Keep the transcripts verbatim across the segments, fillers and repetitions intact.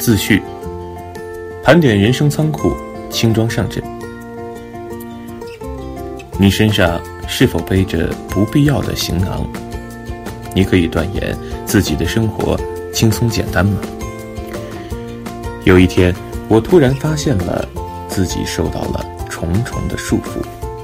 自序，盘点人生仓库，轻装上阵。你身上是否背着不必要的行囊？你可以断言自己的生活轻松简单吗？有一天，我突然发现了自己受到了重重的束缚。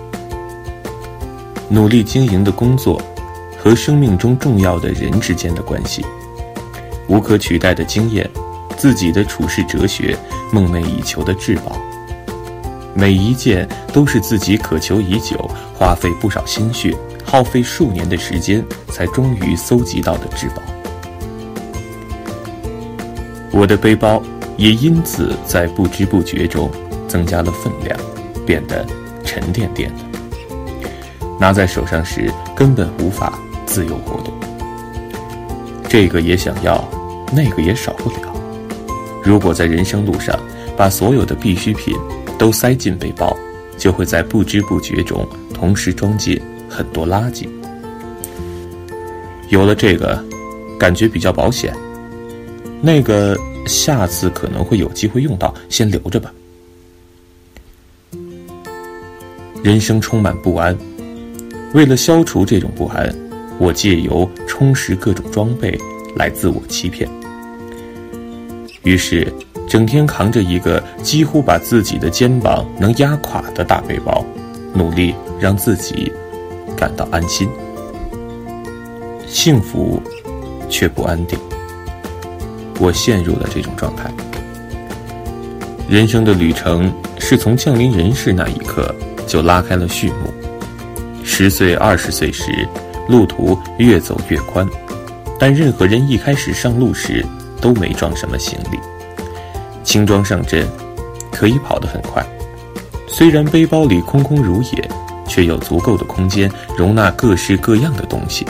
努力经营的工作和生命中重要的人之间的关系，无可取代的经验，自己的处世哲学，梦寐以求的至宝，每一件都是自己渴求已久，花费不少心血，耗费数年的时间才终于搜集到的至宝。我的背包也因此在不知不觉中增加了分量，变得沉甸甸的，拿在手上时根本无法自由活动。这个也想要，那个也少不了。如果在人生路上把所有的必需品都塞进背包，就会在不知不觉中同时装进很多垃圾。有了这个，感觉比较保险，那个下次可能会有机会用到，先留着吧。人生充满不安，为了消除这种不安，我借由充实各种装备来自我欺骗。于是整天扛着一个几乎把自己的肩膀能压垮的大背包，努力让自己感到安心。幸福却不安定，我陷入了这种状态。人生的旅程是从降临人世那一刻就拉开了序幕。十岁、二十岁时，路途越走越宽，但任何人一开始上路时都没装什么行李，轻装上阵，可以跑得很快。虽然背包里空空如也，却有足够的空间容纳各式各样的东西。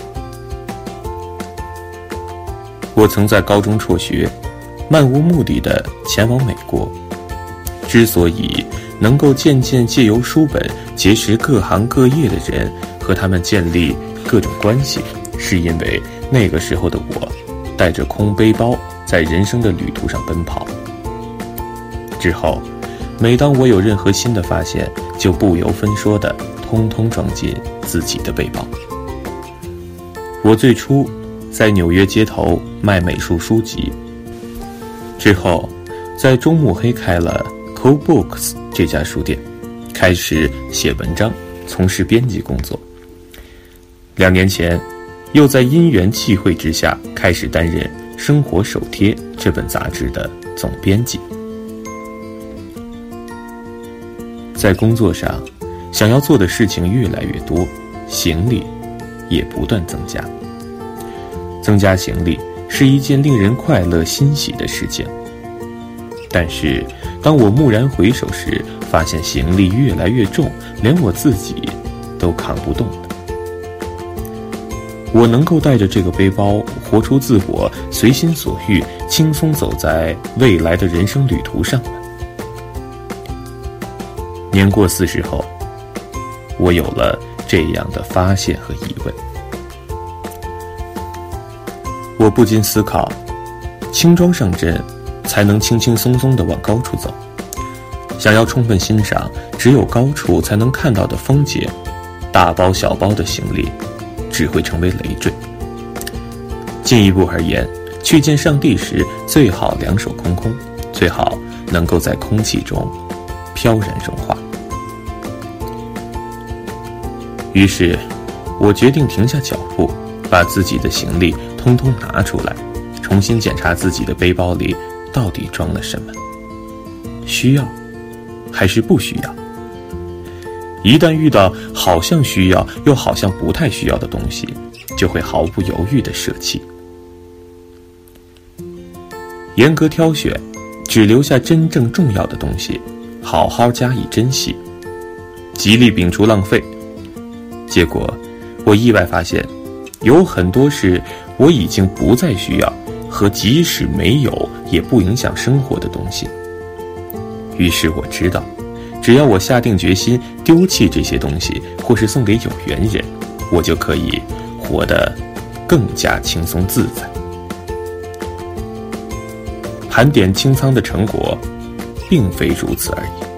我曾在高中辍学，漫无目的地前往美国。之所以能够渐渐借由书本结识各行各业的人，和他们建立各种关系，是因为那个时候的我带着空背包在人生的旅途上奔跑。之后，每当我有任何新的发现，就不由分说地通通装进自己的背包。我最初在纽约街头卖美术书籍，之后在中目黑开了 Cool Books 这家书店，开始写文章，从事编辑工作。两年前，又在因缘际会之下开始担任《生活手帖》这本杂志的总编辑。在工作上，想要做的事情越来越多，行李也不断增加。增加行李是一件令人快乐欣喜的事情，但是当我蓦然回首时，发现行李越来越重，连我自己都扛不动了。我能够带着这个背包活出自我，随心所欲，轻松走在未来的人生旅途上吗？年过四十后，我有了这样的发现和疑问。我不禁思考，轻装上阵才能轻轻松松地往高处走。想要充分欣赏只有高处才能看到的风景，大包小包的行李只会成为累赘。进一步而言，去见上帝时最好两手空空，最好能够在空气中飘然融化。于是我决定停下脚步，把自己的行李通通拿出来，重新检查自己的背包里到底装了什么，需要还是不需要。一旦遇到好像需要又好像不太需要的东西，就会毫不犹豫地舍弃。严格挑选，只留下真正重要的东西，好好加以珍惜，极力摒除浪费。结果我意外发现，有很多是我已经不再需要，和即使没有也不影响生活的东西。于是我知道，只要我下定决心丢弃这些东西，或是送给有缘人，我就可以活得更加轻松自在。 盘点清仓的成果并非如此而已。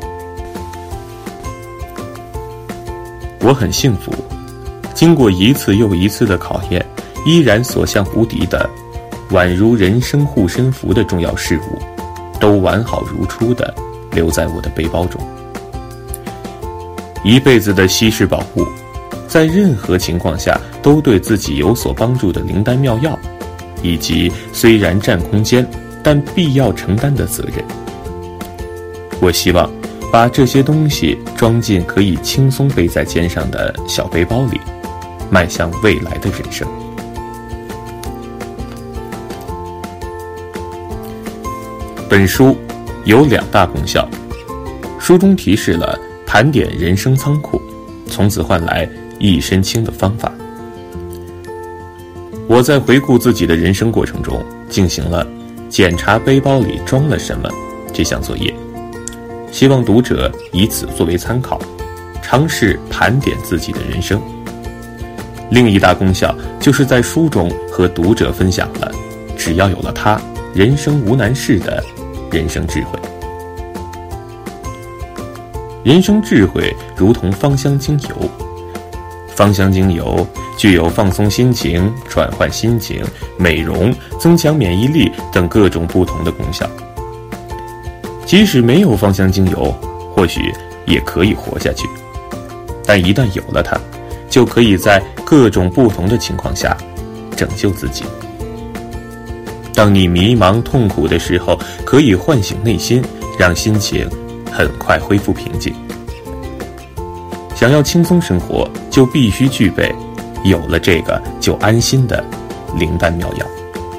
我很幸福，经过一次又一次的考验，依然所向无敌的，宛如人生护身符的重要事物，都完好如初的留在我的背包中。一辈子的稀世宝物，在任何情况下都对自己有所帮助的灵丹妙药，以及虽然占空间但必要承担的责任。我希望把这些东西装进可以轻松背在肩上的小背包里，迈向未来的人生。本书有两大功效，书中提示了盘点人生仓库，从此换来一身轻的方法。我在回顾自己的人生过程中，进行了检查背包里装了什么这项作业，希望读者以此作为参考，尝试盘点自己的人生。另一大功效就是在书中和读者分享了只要有了它，人生无难事的人生智慧。人生智慧如同芳香精油，芳香精油具有放松心情、转换心情、美容、增强免疫力等各种不同的功效。即使没有芳香精油，或许也可以活下去，但一旦有了它，就可以在各种不同的情况下拯救自己。当你迷茫痛苦的时候，可以唤醒内心，让心情很快恢复平静。想要轻松生活，就必须具备有了这个就安心的灵丹妙药。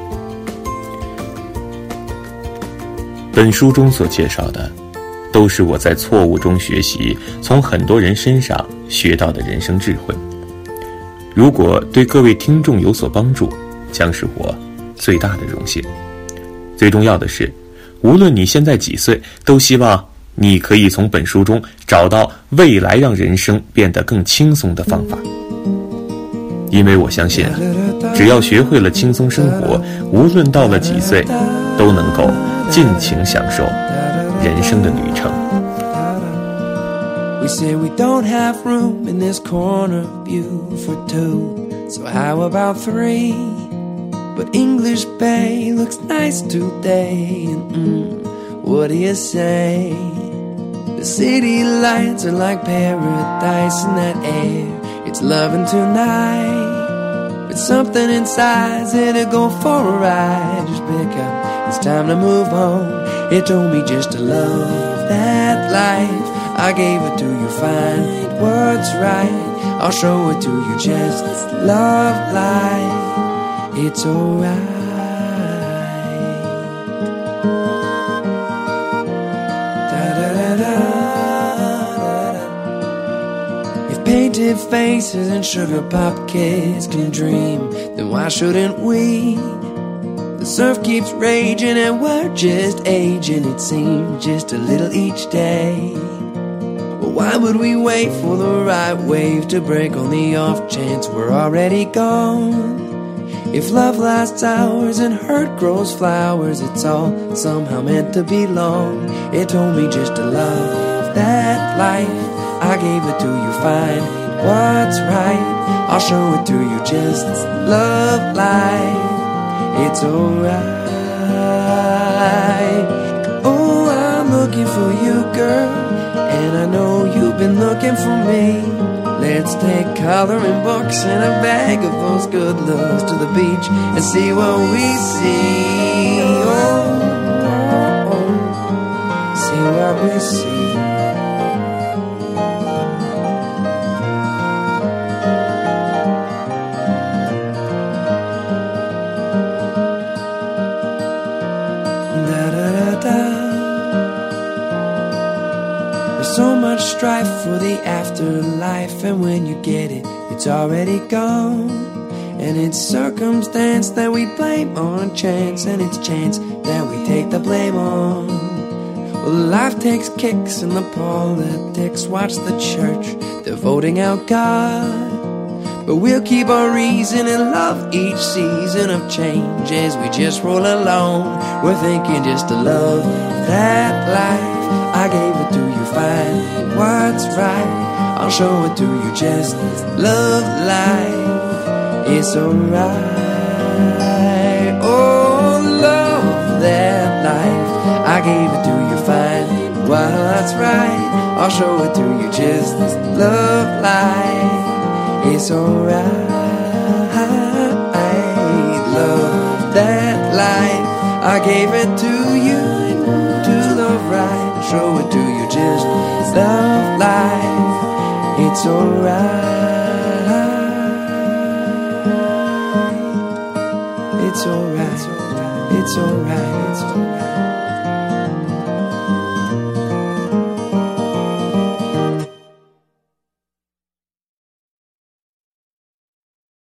本书中所介绍的，都是我在错误中学习，从很多人身上学到的人生智慧。如果对各位听众有所帮助，将是我最大的荣幸。最重要的是，无论你现在几岁，都希望你可以从本书中找到未来让人生变得更轻松的方法。因为我相信，只要学会了轻松生活，无论到了几岁，都能够尽情享受人生的旅程。 We say we don't have room in this corner view for two, so how about three? But English Bay looks nice today, and mm, what do you say? The city lights are like paradise in that air. It's loving tonight, but something inside said to go for a ride. Just pick up, it's time to move on. It told me just to love that life. I gave it to you, find what's right. I'll show it to you, just love life. It's alright. If painted faces and sugar pop kids can dream, then why shouldn't we? The surf keeps raging and we're just aging, it seems, just a little each day. Well, why would we wait for the right wave to break on the off chance we're already gone? If love lasts hours and hurt grows flowers, it's all somehow meant to be long. It told me just to love that life. I gave it to you, find what's right. I'll show it to you, just love life. It's alright. Oh, I'm looking for you, girl, and I know you've been looking for me. Let's take coloring books and a bag of those good looks to the beach and see what we see. Oh, oh, oh. See what we see. So much strife for the afterlife, and when you get it, it's already gone. And it's circumstance that we blame on chance, and it's chance that we take the blame on. Well, life takes kicks and the politics watch the church, they're voting out God. but we'll keep our reason and love each season of change. As we just roll along, we're thinking just to love that life. I gave it to you, find what's right. I'll show it to you, just love life. It's alright. Oh, love that life. I gave it to you, find what's right. I'll show it to you, just love life. It's alright. Love that life. I gave it to you, to love right. Show it to you, just love life. It's alright. It's alright. It's alright. It's alright.